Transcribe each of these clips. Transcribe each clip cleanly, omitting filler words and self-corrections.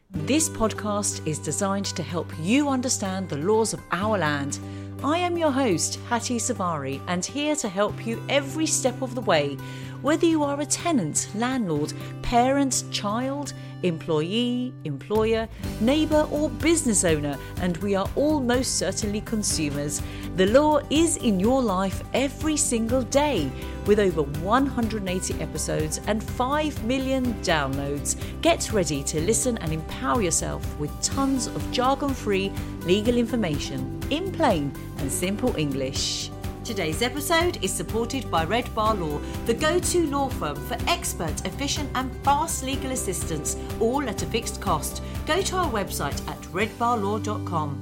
This podcast is designed to help you understand the laws of our land. I am your host, Hattie Savari, and here to help you every step of the way, whether you are a tenant, landlord, parent, child, employee, employer, neighbour or business owner, and we are all most certainly consumers. The law is in your life every single day, with over 180 episodes and 5 million downloads. Get ready to listen and empower yourself with tons of jargon-free legal information in plain and simple English. Today's episode is supported by Red Bar Law, the go-to law firm for expert, efficient and fast legal assistance, all at a fixed cost. Go to our website at redbarlaw.com.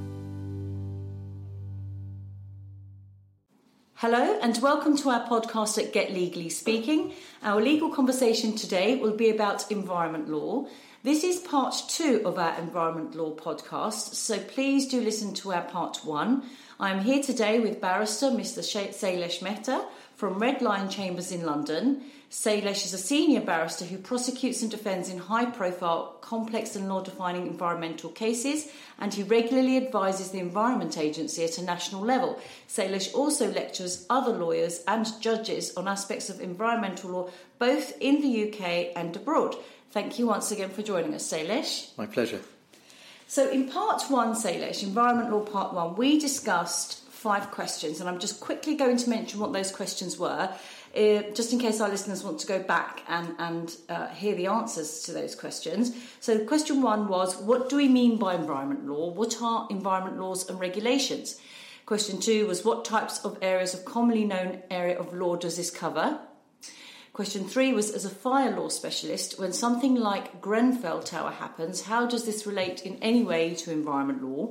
Hello and welcome to our podcast at Get Legally Speaking. Our legal conversation today will be about environment law. This is part 2 of our environment law podcast, so please do listen to our part 1. I'm here today with barrister Mr. Sailesh Mehta from Red Lion Chambers in London. Sailesh is a senior barrister who prosecutes and defends in high-profile, complex and law-defining environmental cases, and he regularly advises the Environment Agency at a national level. Sailesh also lectures other lawyers and judges on aspects of environmental law, both in the UK and abroad. Thank you once again for joining us, Sailesh. My pleasure. So in part 1, Sailesh, Environment Law Part 1, we discussed 5 questions, and I'm just quickly going to mention what those questions were, just in case our listeners want to go back and hear the answers to those questions. So question 1 was, what do we mean by environment law? What are environment laws and regulations? Question 2 was, what types of areas of commonly known area of law does this cover? Question 3 was, as a fire law specialist, when something like Grenfell Tower happens, how does this relate in any way to environment law?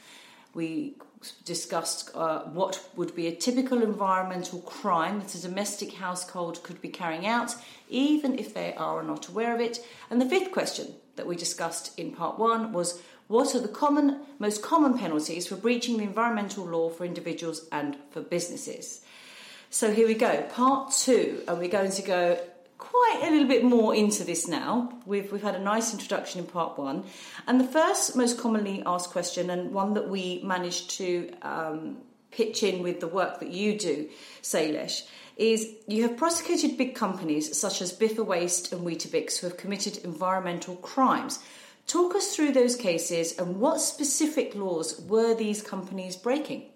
We discussed what would be a typical environmental crime that a domestic household could be carrying out, even if they are not aware of it. And the 5th question that we discussed in part 1 was, what are the most common penalties for breaching the environmental law for individuals and for businesses? So here we go, part 2, and we're going to go quite a little bit more into this now. We've had a nice introduction in part 1, and the first most commonly asked question, and one that we managed to pitch in with the work that you do, Sailesh, is you have prosecuted big companies such as Biffa Waste and Weetabix who have committed environmental crimes. Talk us through those cases and what specific laws were these companies breaking?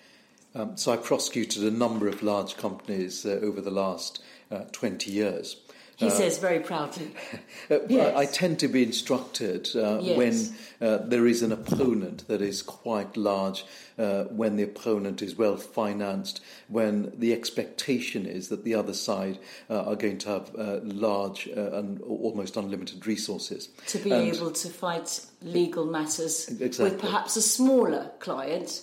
So I prosecuted a number of large companies over the last 20 years. He says very proudly. Yes. I tend to be instructed when there is an opponent that is quite large, when the opponent is well financed, when the expectation is that the other side are going to have large and almost unlimited resources. To be able to fight legal matters with perhaps a smaller client.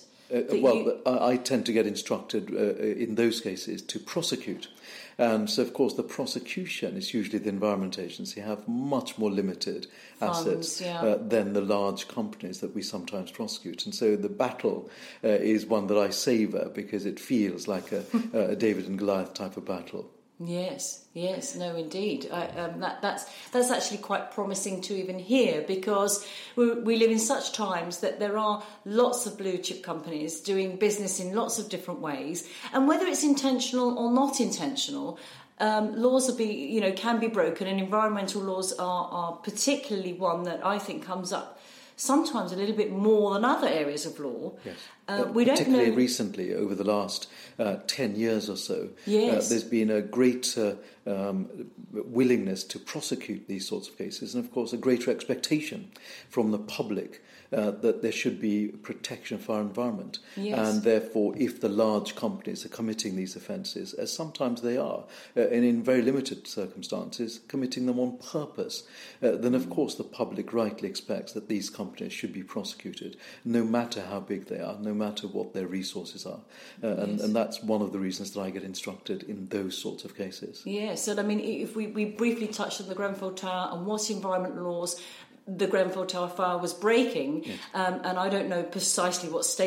I tend to get instructed in those cases to prosecute. And so, of course, the prosecution is usually the Environment Agency have much more limited assets than the large companies that we sometimes prosecute. And so the battle is one that I savour because it feels like a David and Goliath type of battle. Yes, no, indeed. That's actually quite promising to even hear, because we live in such times that there are lots of blue chip companies doing business in lots of different ways, and whether it's intentional or not intentional, laws can be broken, and environmental laws are particularly one that I think comes up sometimes a little bit more than other areas of law. Yes. Particularly recently, over the last 10 years or so, there's been a great willingness to prosecute these sorts of cases, and of course a greater expectation from the public that there should be protection for our environment. Yes. And therefore, if the large companies are committing these offences, as sometimes they are, and in very limited circumstances, committing them on purpose, then of course the public rightly expects that these companies should be prosecuted, no matter how big they are, no matter what their resources are. And that's one of the reasons that I get instructed in those sorts of cases. Yes, and I mean, if we briefly touched on the Grenfell Tower and what environment laws the Grenfell Tower fire was breaking, and I don't know precisely what stage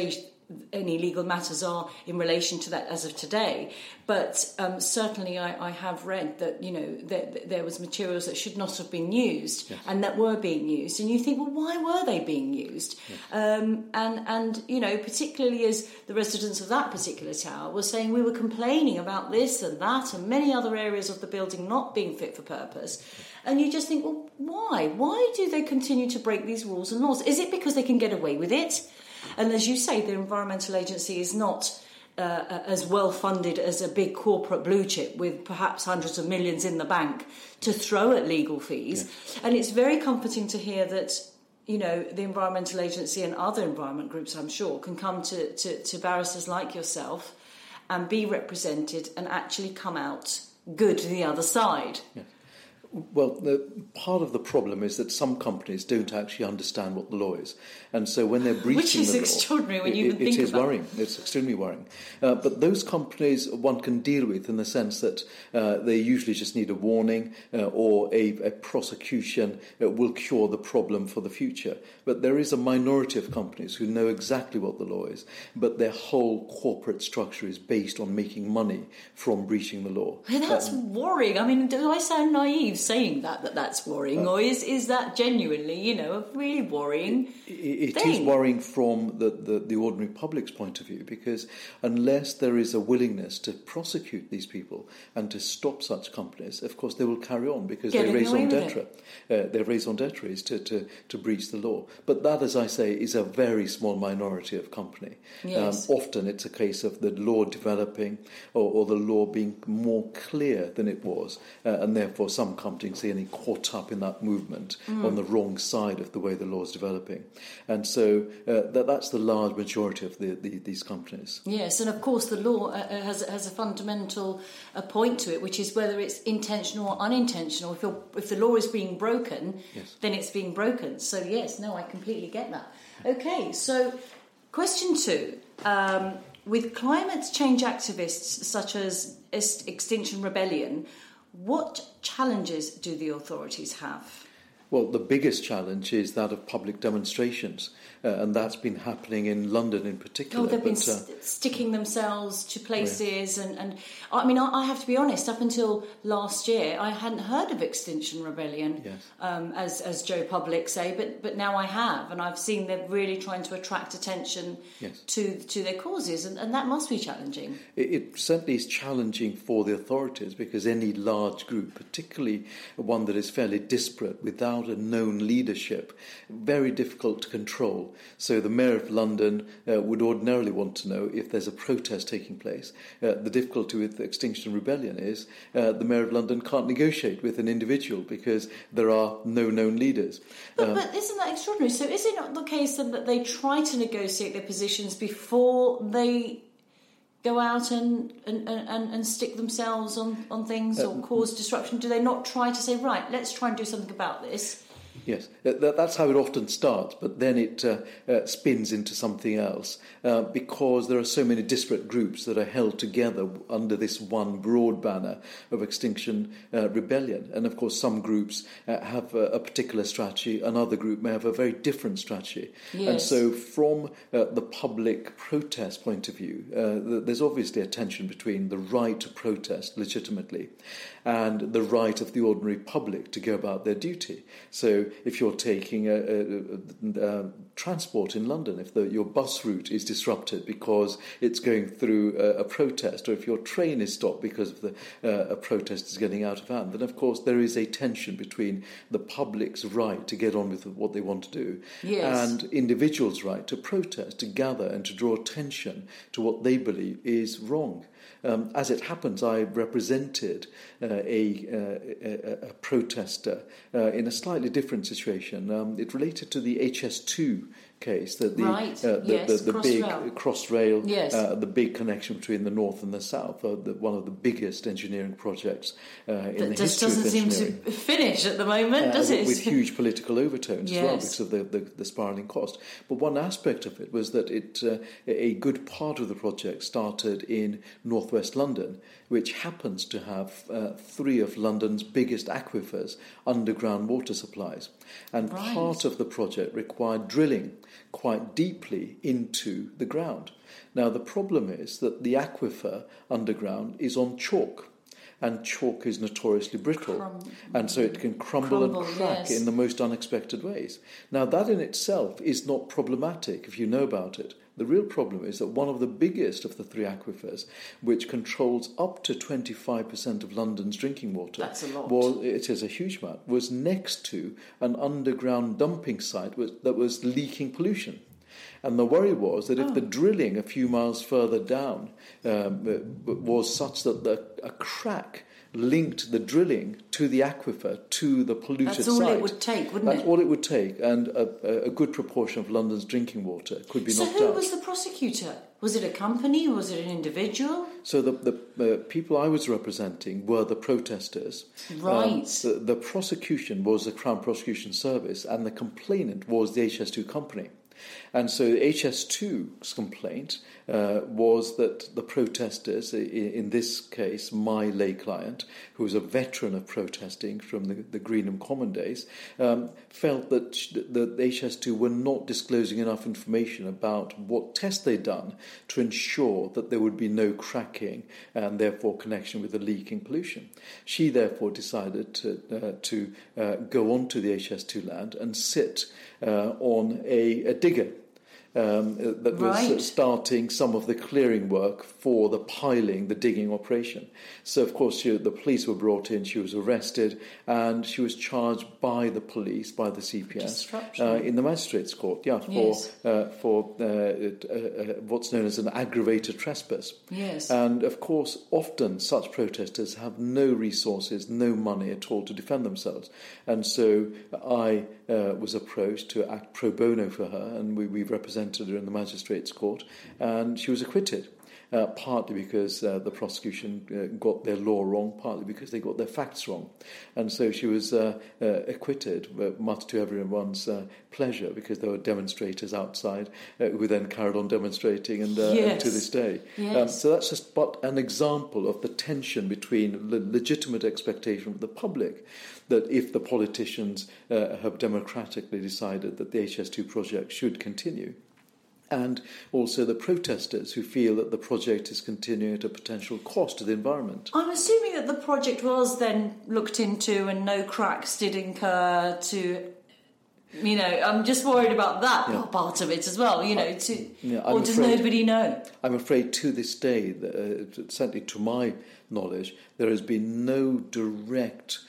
any legal matters are in relation to that as of today. But certainly I have read that, that there was materials that should not have been used and that were being used. And you think, well, why were they being used? And particularly as the residents of that particular tower were saying, we were complaining about this and that and many other areas of the building not being fit for purpose. And you just think, well, why? Why do they continue to break these rules and laws? Is it because they can get away with it? And as you say, the Environmental Agency is not as well funded as a big corporate blue chip with perhaps hundreds of millions in the bank to throw at legal fees. Yes. And it's very comforting to hear that, the Environmental Agency and other environment groups, I'm sure, can come to barristers like yourself and be represented and actually come out good to the other side. Yeah. Well, part of the problem is that some companies don't actually understand what the law is. And so when they're breaching the law... Which is extraordinary when you think about it. It is worrying. It's extremely worrying. But those companies one can deal with in the sense that they usually just need a warning or a prosecution will cure the problem for the future. But there is a minority of companies who know exactly what the law is, but their whole corporate structure is based on making money from breaching the law. That's worrying. I mean, do I sound naive saying that's worrying, or is that genuinely, a really worrying It thing? is worrying from the ordinary public's point of view, because unless there is a willingness to prosecute these people and to stop such companies, of course they will carry on because their raison d'etre is to breach the law. But that, as I say, is a very small minority of company. Yes. Often it's a case of the law developing or the law being more clear than it was, and therefore some companies getting caught up in that movement on the wrong side of the way the law is developing. And so that's the large majority of these companies. Yes, and of course the law has a fundamental point to it, which is whether it's intentional or unintentional. If the law is being broken, then it's being broken. So yes, no, I completely get that. Okay, so question 2. With climate change activists such as Extinction Rebellion, what challenges do the authorities have? Well, the biggest challenge is that of public demonstrations, and that's been happening in London in particular. They've been sticking themselves to places, and I mean, I have to be honest, up until last year, I hadn't heard of Extinction Rebellion, as Joe Public say, but now I have, and I've seen they're really trying to attract attention to their causes, and that must be challenging. It certainly is challenging for the authorities, because any large group, particularly one that is fairly disparate without a known leadership, very difficult to control. So the Mayor of London would ordinarily want to know if there's a protest taking place. The difficulty with Extinction Rebellion is the Mayor of London can't negotiate with an individual because there are no known leaders. But isn't that extraordinary? So is it not the case then that they try to negotiate their positions before they go out and stick themselves on things or cause disruption? Do they not try to say, right, let's try and do something about this? Yes, that's how it often starts, but then it spins into something else because there are so many disparate groups that are held together under this one broad banner of Extinction Rebellion. And of course, some groups have a particular strategy, another group may have a very different strategy. Yes. And so from the public protest point of view, there's obviously a tension between the right to protest legitimately and the right of the ordinary public to go about their duty. So if you're taking transport in London, if your bus route is disrupted because it's going through a protest, or if your train is stopped because of a protest is getting out of hand, then of course there is a tension between the public's right to get on with what they want to do and individuals' right to protest, to gather and to draw attention to what they believe is wrong. As it happens, I represented a protester in a slightly different situation. It related to the HS2 case, that the big Crossrail, the big connection between the north and the south, one of the biggest engineering projects in the history of engineering. That just doesn't seem to finish at the moment, does it? With huge political overtones as well because of the spiralling cost. But one aspect of it was that a good part of the project started in northwest London, which happens to have 3 of London's biggest aquifers, underground water supplies. And part of the project required drilling quite deeply into the ground. Now, the problem is that the aquifer underground is on chalk, and chalk is notoriously brittle, and so it can crumble and crack in the most unexpected ways. Now, that in itself is not problematic if you know about it. The real problem is that one of the biggest of the three aquifers, which controls up to 25% of London's drinking water, that's a lot. Well, it is a huge amount, was next to an underground dumping site that was leaking pollution. And the worry was that if the drilling a few miles further down was such that a crack linked the drilling to the aquifer, to the polluted site. That's all it would take, wouldn't it? That's all it would take, and a good proportion of London's drinking water could be knocked out. So who was the prosecutor? Was it a company? Was it an individual? So the people I was representing were the protesters. Right. The prosecution was the Crown Prosecution Service, and the complainant was the HS2 company. And so HS2's complaint was that the protesters, in this case my lay client, who was a veteran of protesting from the Greenham Common days, felt that the HS2 were not disclosing enough information about what tests they'd done to ensure that there would be no cracking and therefore connection with the leaking pollution. She therefore decided to go onto the HS2 land and sit on a digger that was starting some of the clearing work for the digging operation. So, of course, the police were brought in, she was arrested, and she was charged by the police, by the CPS, in the Magistrates' Court, for what's known as an aggravated trespass. Yes. And, of course, often such protesters have no resources, no money at all to defend themselves. And so I was approached to act pro bono for her, and we represented her in the Magistrates' Court, and she was acquitted. Partly because the prosecution got their law wrong, partly because they got their facts wrong. And so she was acquitted, much to everyone's pleasure, because there were demonstrators outside who then carried on demonstrating and to this day. Yes. So that's just but an example of the tension between the legitimate expectation of the public that if the politicians have democratically decided that the HS2 project should continue, and also the protesters who feel that the project is continuing at a potential cost to the environment. I'm assuming that the project was then looked into and no cracks did incur to... I'm just worried about that part of it as well, or does nobody know? I'm afraid to this day, certainly to my knowledge, there has been no direct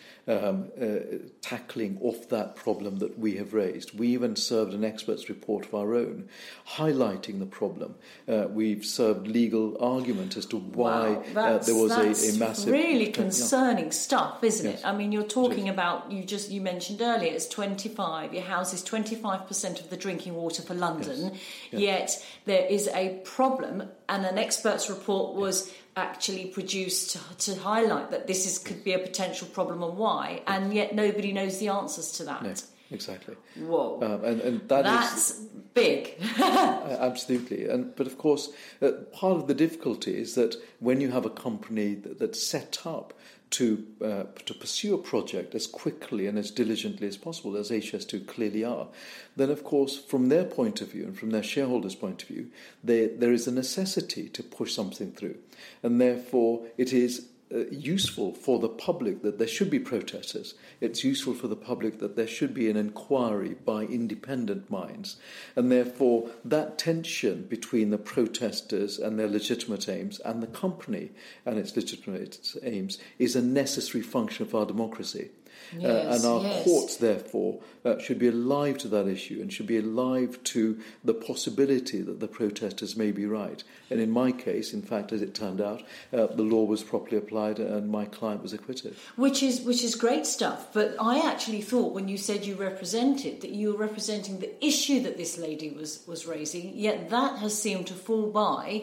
tackling of that problem that we have raised. We even served an expert's report of our own, highlighting the problem. We've served legal argument as to why there was a massive... really concerning stuff, isn't it? I mean, you're talking about, you mentioned earlier, it's 25, your house is 25% of the drinking water for London, yet there is a problem, and an expert's report was actually produced to highlight that could be a potential problem and why, and yet nobody knows the answers to that. No, exactly. Whoa. And that's big. Absolutely. But of course, part of the difficulty is that when you have a company that's set up to pursue a project as quickly and as diligently as possible, as HS2 clearly are, then of course from their point of view and from their shareholders' point of view, there is a necessity to push something through, and therefore it is useful for the public that there should be protesters. It's useful for the public that there should be an inquiry by independent minds. And therefore, that tension between the protesters and their legitimate aims and the company and its legitimate aims is a necessary function of our democracy. And our courts, therefore, should be alive to that issue and should be alive to the possibility that the protesters may be right. And in my case, in fact, as it turned out, the law was properly applied and my client was acquitted. Which is great stuff. But I actually thought when you said you represented, that you were representing the issue that this lady was raising, yet that has seemed to fall by.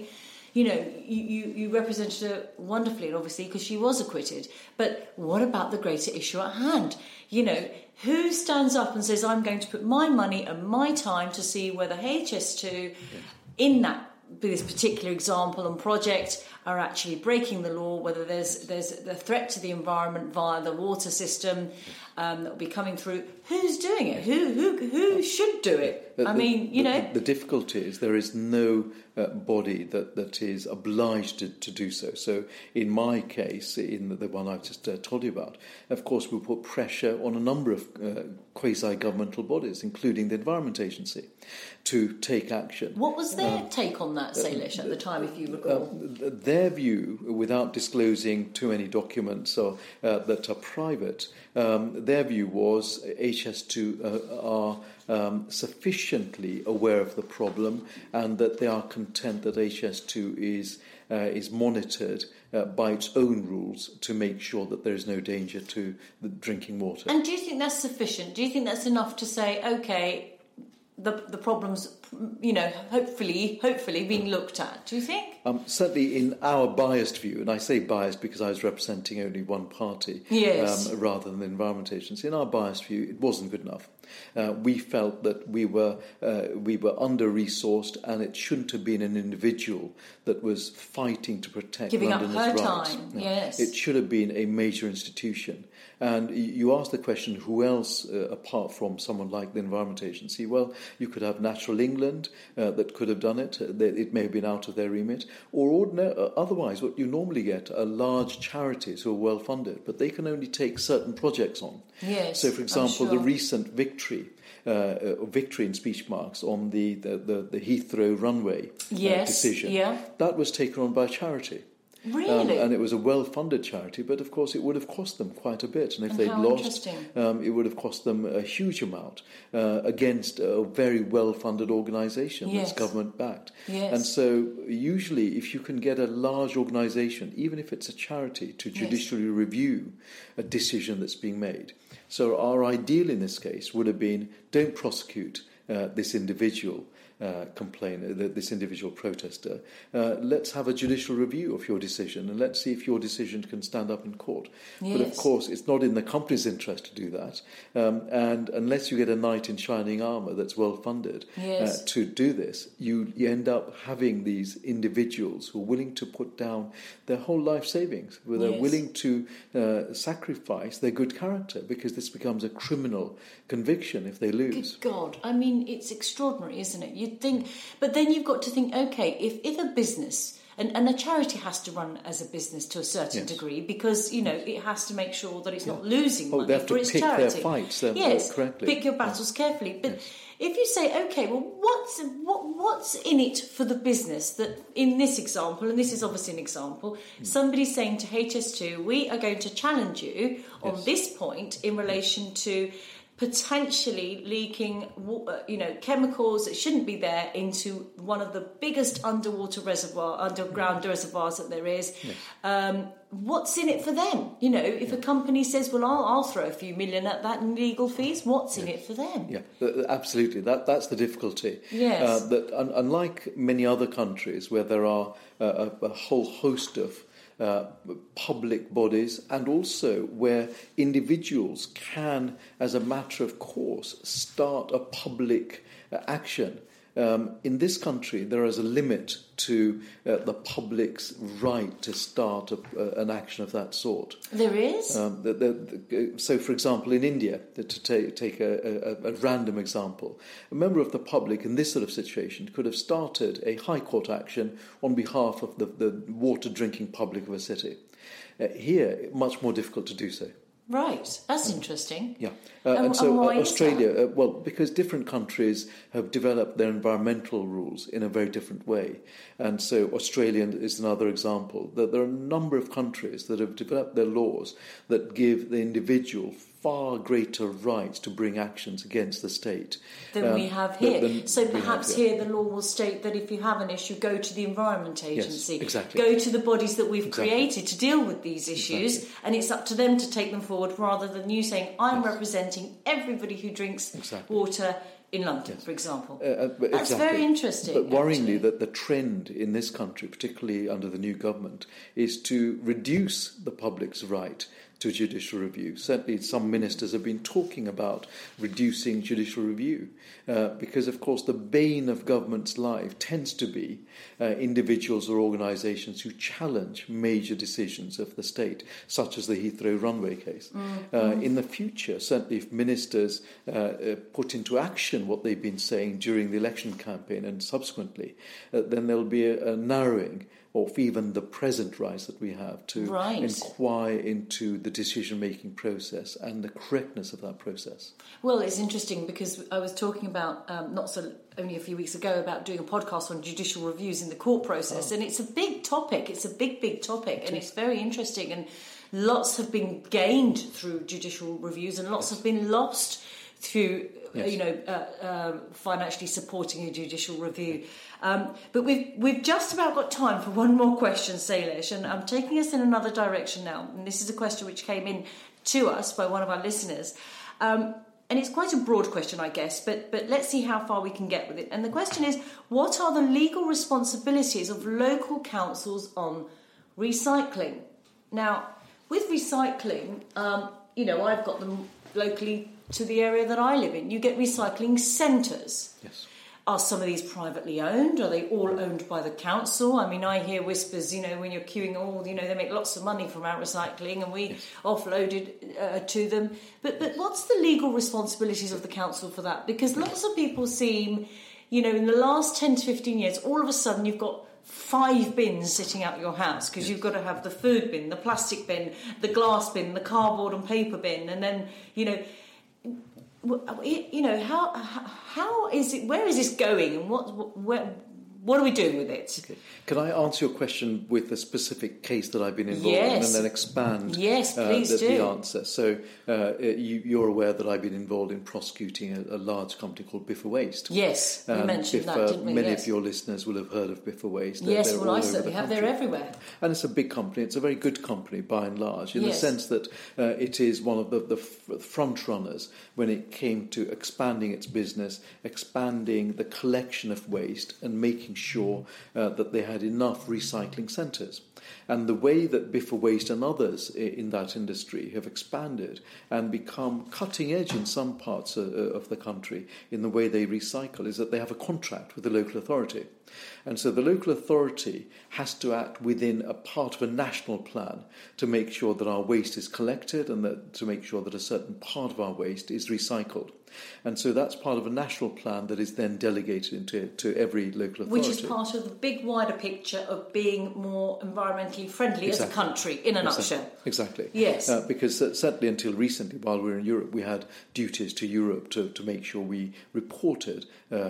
You represented her wonderfully, obviously, because she was acquitted. But what about the greater issue at hand? Who stands up and says, I'm going to put my money and my time to see whether HS2, in that this particular example and project are actually breaking the law, whether there's the threat to the environment via the water system that will be coming through. Who's doing it? Who should do it? The difficulty is there is no body that is obliged to do so. So in my case, in the one I've just told you about, of course we put pressure on a number of quasi-governmental bodies, including the Environment Agency, to take action. What was their take on that, Sailesh, at the time, if you recall? Their view, without disclosing too many documents that are private, their view was HS2 are sufficiently aware of the problem, and that they are content that HS2 is monitored by its own rules to make sure that there is no danger to the drinking water. And do you think that's sufficient? Do you think that's enough to say, okay, the problem's, hopefully being looked at? Do you think? Certainly in our biased view, and I say biased because I was representing only one party, yes, rather than the Environment Agency. In our biased view, it wasn't good enough. We felt that we were under-resourced, and it shouldn't have been an individual that was fighting to protect giving Londoners' up her rights. time. Yes, it should have been a major institution. And you asked the question, who else apart from someone like the Environment Agency? Well, you could have Natural England that could have done it. It may have been out of their remit. Or otherwise, what you normally get are large charities who are well funded, but they can only take certain projects on. Yes, so, for example, the recent victory in speech marks on the Heathrow runway decision, that was taken on by a charity. Really? And it was a well-funded charity, but of course it would have cost them quite a bit. And if they'd lost, it would have cost them a huge amount against a very well-funded organisation that's government-backed. Yes. And so usually if you can get a large organisation, even if it's a charity, to judicially review a decision that's being made. So our ideal in this case would have been, don't prosecute this individual complainer, this individual protester. Let's have a judicial review of your decision, and let's see if your decision can stand up in court. Yes. But of course, it's not in the company's interest to do that, and unless you get a knight in shining armour that's well funded to do this, you end up having these individuals who are willing to put down their whole life savings, where they're willing to sacrifice their good character, because this becomes a criminal conviction if they lose. Good God, I mean, it's extraordinary, isn't it? You'd think, but then you've got to think, okay, if a business, and a charity has to run as a business to a certain degree, because, it has to make sure that it's not losing money they have for to its pick charity. their fights correctly. Pick your battles carefully. But if you say, okay, well, what's in it for the business? That in this example, and this is obviously an example, somebody's saying to HS2, we are going to challenge you on this point in relation to potentially leaking, chemicals that shouldn't be there into one of the biggest underground reservoirs that there is. Yes. What's in it for them? If a company says, well, I'll throw a few million at that in legal fees, what's in it for them? Yeah, absolutely. That's the difficulty. Yes. That unlike many other countries where there are a whole host of public bodies, and also where individuals can, as a matter of course, start a public action. In this country, there is a limit to the public's right to start an action of that sort. There is? So, for example, in India, to take a random example, a member of the public in this sort of situation could have started a High Court action on behalf of the water drinking public of a city. Here, much more difficult to do so. Right, that's interesting. Yeah, and so why Australia, because different countries have developed their environmental rules in a very different way. And so Australia is another example. That there are a number of countries that have developed their laws that give the individual far greater rights to bring actions against the state than we have here. So perhaps here the law will state that if you have an issue, go to the Environment Agency. Yes, exactly. Go to the bodies that we've created to deal with these issues, and it's up to them to take them forward, rather than you saying, I'm representing everybody who drinks water in London, for example. That's very interesting. But worryingly, that the trend in this country, particularly under the new government, is to reduce the public's right to judicial review. Certainly some ministers have been talking about reducing judicial review because, of course, the bane of government's life tends to be individuals or organisations who challenge major decisions of the state, such as the Heathrow runway case. In the future, certainly if ministers put into action what they've been saying during the election campaign and subsequently, then there'll be a narrowing of even the present rights that we have to inquire into the decision-making process and the correctness of that process. Well, it's interesting because I was talking about, only a few weeks ago, about doing a podcast on judicial reviews in the court process, and it's a big topic. It's a big topic, and it's very interesting, and lots have been gained through judicial reviews and lots have been lost through financially supporting a judicial review. But we've just about got time for one more question, Sailesh, and I'm taking us in another direction now. And this is a question which came in to us by one of our listeners. And it's quite a broad question, I guess, but let's see how far we can get with it. And the question is, what are the legal responsibilities of local councils on recycling? Now, with recycling, I've got them locally to the area that I live in. You get recycling centres. Yes. Are some of these privately owned? Are they all owned by the council? I mean, I hear whispers, when you're queuing they make lots of money from our recycling and we offload it to them. But what's the legal responsibilities of the council for that? Because lots of people seem, in the last 10 to 15 years, all of a sudden you've got 5 bins sitting out your house because you've got to have the food bin, the plastic bin, the glass bin, the cardboard and paper bin, and then, how is it? Where is this going, and what are we doing with it? Okay. Can I answer your question with a specific case that I've been involved in, and then expand the answer? So you're aware that I've been involved in prosecuting a large company called Biffa Waste. Yes, we mentioned that, didn't we? Many of your listeners will have heard of Biffa Waste. Yes, I certainly have. They're everywhere. And it's a big company. It's a very good company by and large, in the sense that it is one of the front runners when it came to expanding its business, expanding the collection of waste and making sure that they had enough recycling centres. And the way that Biffa Waste and others in that industry have expanded and become cutting edge in some parts of the country in the way they recycle is that they have a contract with the local authority. And so the local authority has to act within a part of a national plan to make sure that our waste is collected and to make sure that a certain part of our waste is recycled. And so that's part of a national plan that is then delegated to every local authority. Which is part of the big wider picture of being more environmentally friendly as a country, in a nutshell. Exactly. Yes. Because certainly until recently, while we were in Europe, we had duties to Europe to make sure we reported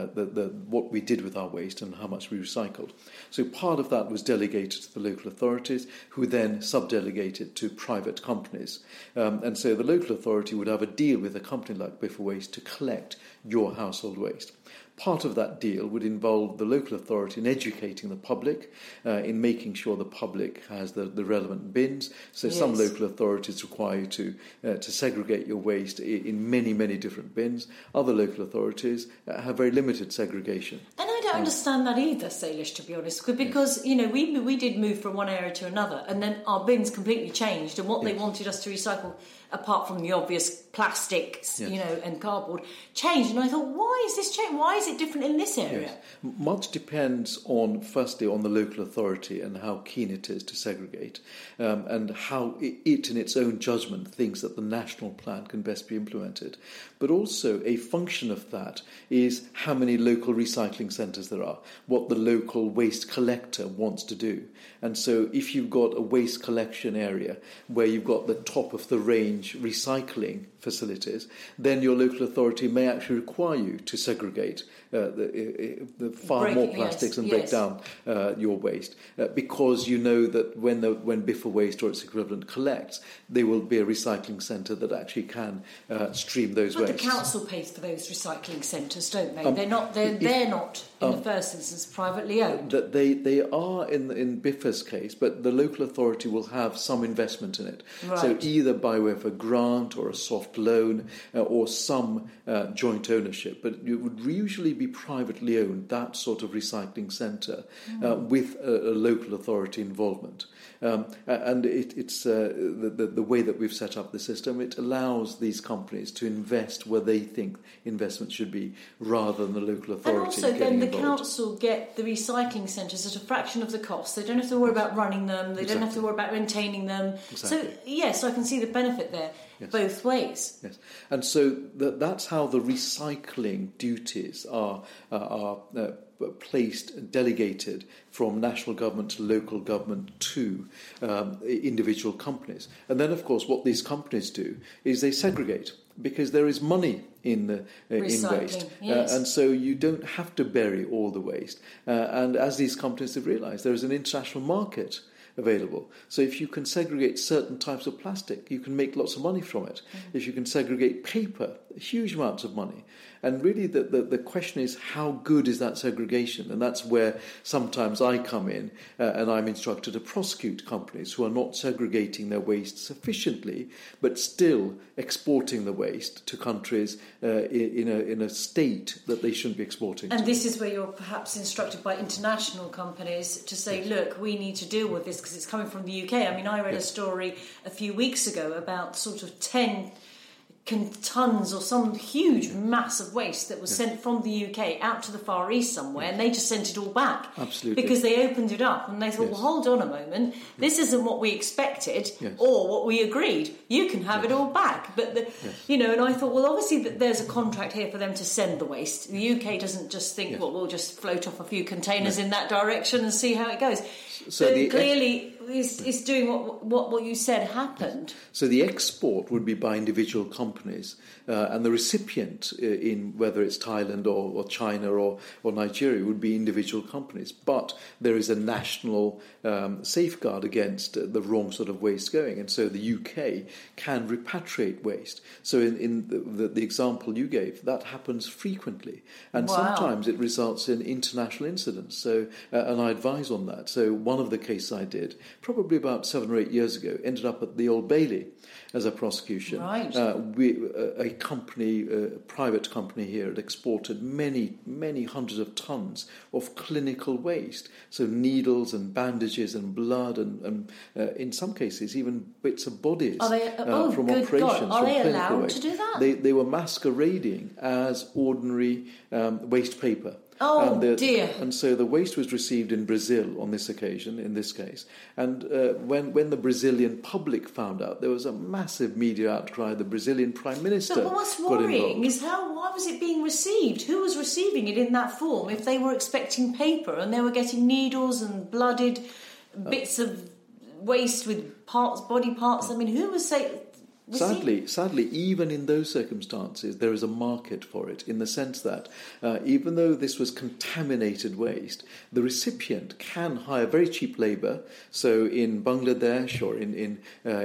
what we did with our waste and how much we recycled. So part of that was delegated to the local authorities, who then subdelegated to private companies. And so the local authority would have a deal with a company like Biffa Waste to collect your household waste. Part of that deal would involve the local authority in educating the public, in making sure the public has the relevant bins. So some local authorities require you to segregate your waste in many, many different bins. Other local authorities have very limited segregation. And I don't understand that either, Sailesh, to be honest, because, we did move from one area to another, and then our bins completely changed, and what they wanted us to recycle, apart from the obvious plastics, and cardboard, changed. And I thought, why is this change? Why is it different in this area? Yes. Much depends firstly on the local authority and how keen it is to segregate, and how it in its own judgment thinks that the national plan can best be implemented. But also a function of that is how many local recycling centres there are, what the local waste collector wants to do. And so if you've got a waste collection area where you've got the top of the range recycling facilities, then your local authority may actually require you to segregate the far more plastics and break down your waste, because you know that when Biffa Waste or its equivalent collects, there will be a recycling centre that actually can stream those wastes. But the council pays for those recycling centres, don't they? They're not in the first instance privately owned. That they are in Biffa's case, but the local authority will have some investment in it. Right. So either by way of a grant or a soft soft loan or some joint ownership, but it would usually be privately owned, that sort of recycling centre, with a local authority involvement. And it's the way that we've set up the system, it allows these companies to invest where they think investment should be, rather than the local authority. And also then the involved. council get the recycling centres at a fraction of the cost. They don't have to worry about running them, they don't have to worry about maintaining them. Exactly. So yes, I can see the benefit there. Yes. Both ways. Yes, and so that's how the recycling duties are placed, delegated from national government to local government to individual companies. And then, of course, what these companies do is they segregate, because there is money in waste. Yes. And so you don't have to bury all the waste. And as these companies have realised, there is an international market available. So if you can segregate certain types of plastic, you can make lots of money from it. Mm-hmm. If you can segregate paper, huge amounts of money. And really the question is, how good is that segregation? And that's where sometimes I come in and I'm instructed to prosecute companies who are not segregating their waste sufficiently, but still exporting the waste to countries in a state that they shouldn't be exporting and to. This is where you're perhaps instructed by international companies to say, look, we need to deal with this because it's coming from the UK. I mean, I read a story a few weeks ago about sort of 10 tons or some huge mass of waste that was sent from the UK out to the Far East somewhere, and they just sent it all back. Absolutely. Because they opened it up and they thought, well, hold on a moment, this isn't what we expected or what we agreed. You can have it all back. But, and I thought, well, obviously there's a contract here for them to send the waste. The UK doesn't just think, well, we'll just float off a few containers in that direction and see how it goes. So clearly is doing what you said happened. So the export would be by individual companies, and the recipient, in whether it's Thailand or China or Nigeria, would be individual companies. But there is a national safeguard against the wrong sort of waste going, and so the UK can repatriate waste. So in the example you gave, that happens frequently, and sometimes it results in international incidents. So and I advise on that. So one of the cases I did, probably about 7 or 8 years ago, ended up at the Old Bailey as a prosecution. Right. A private company here had exported many hundreds of tons of clinical waste. So needles and bandages and blood and in some cases even bits of bodies from operations. God. Are they allowed waste. to do that? They were masquerading as ordinary waste paper. Oh, dear. And so the waste was received in Brazil on this occasion, in this case. And when the Brazilian public found out, there was a massive media outcry. The Brazilian Prime Minister got involved. But what's worrying is why was it being received? Who was receiving it in that form if they were expecting paper and they were getting needles and blooded bits of waste with body parts? I mean, who was saying... Sadly, even in those circumstances, there is a market for it, in the sense that even though this was contaminated waste, the recipient can hire very cheap labour. So in Bangladesh or in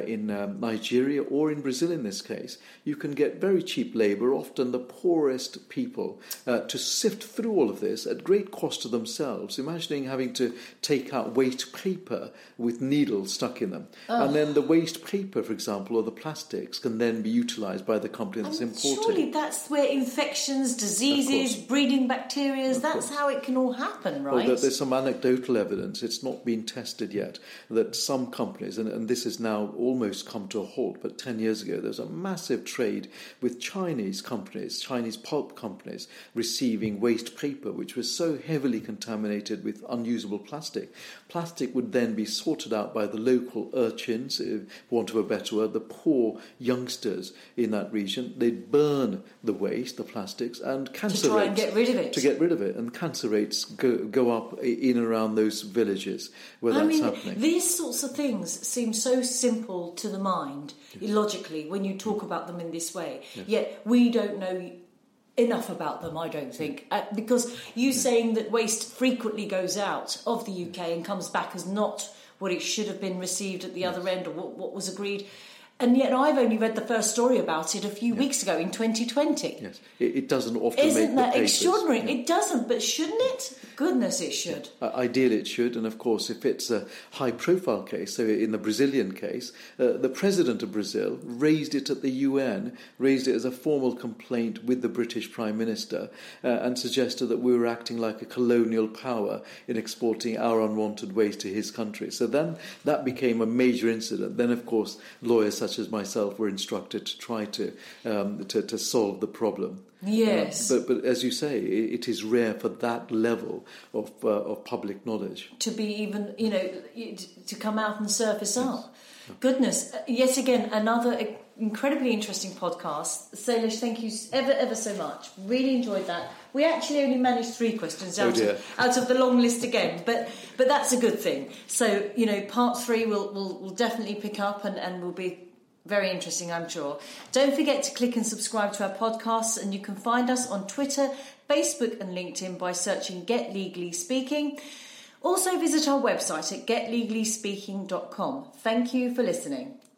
Nigeria or in Brazil in this case, you can get very cheap labour, often the poorest people, to sift through all of this at great cost to themselves, imagining having to take out waste paper with needles stuck in them. And then the waste paper, for example, or the plastic, can then be utilised by the company that's importing. Surely that's where infections, diseases, breeding bacteria, that's how it can all happen, right? Well, there's some anecdotal evidence, it's not been tested yet, that some companies, and this has now almost come to a halt, but 10 years ago there was a massive trade with Chinese companies, Chinese pulp companies, receiving waste paper which was so heavily contaminated with unusable plastic. Plastic would then be sorted out by the local urchins, for want of a better word, the poor youngsters in that region. They'd burn the waste, the plastics, and cancer to try rates, and get rid of it. To get rid of it, and cancer rates go up in and around those villages where that's happening. These sorts of things seem so simple to the mind, logically, when you talk about them in this way. Yes. Yet we don't know enough about them, I don't think, because you saying that waste frequently goes out of the UK and comes back as not what it should have been received at the other end or what was agreed. And yet I've only read the first story about it a few weeks ago in 2020. Yes, it doesn't often make the papers. Isn't that extraordinary? Yeah. It doesn't, but shouldn't it? goodness, it should. Ideally, it should. And of course, if it's a high-profile case, so in the Brazilian case, the president of Brazil raised it at the UN, raised it as a formal complaint with the British Prime Minister, and suggested that we were acting like a colonial power in exporting our unwanted waste to his country. So then that became a major incident. Then, of course, lawyers such as myself were instructed to try to solve the problem. Yes. But as you say, it is rare for that level of public knowledge to be even, to come out and surface up. Goodness, yet again, another incredibly interesting podcast. Sailesh, thank you ever so much. Really enjoyed that. We actually only managed 3 questions out of the long list again, but that's a good thing. So, part 3 we'll definitely pick up and will be very interesting, I'm sure. Don't forget to click and subscribe to our podcasts, and you can find us on Twitter, Facebook and LinkedIn by searching Get Legally Speaking. Also visit our website at getlegallyspeaking.com. Thank you for listening.